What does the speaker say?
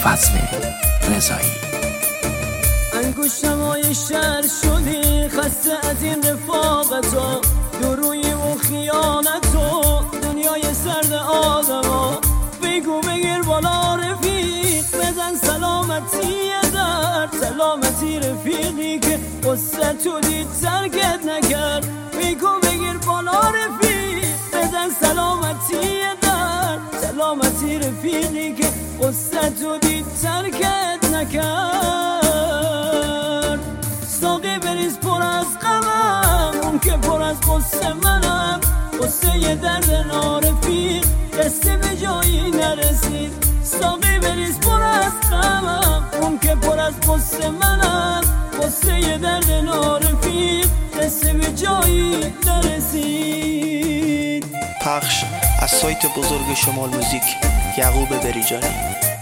فضل رضایی. انگشتمای شهر شدی خسته از این رفاقتو، دروی و خیانتو، دنیای سرد آدما. بگو بگیر بالا رفیق، بزن سلامتی در سلامتی رفیقی که قصه تو دید ترکت نکرد. بگو بگیر بالا رفیق، بزن سلامتی در سلامتی رفیقی که قصه تو دید ترکت نکرد. ساقی بریز پر از غمم، اون که پر از قصه منم، قصه یه درد نارفیق قصه به جایی نرسید. ساقی بریز پر از غمم، اون که پر از قصه منم، قصه یه درد نارفیق قصه به جایی نرسید. پخش از سایت بزرگ شمال موزیک، یعقوب بریجانی.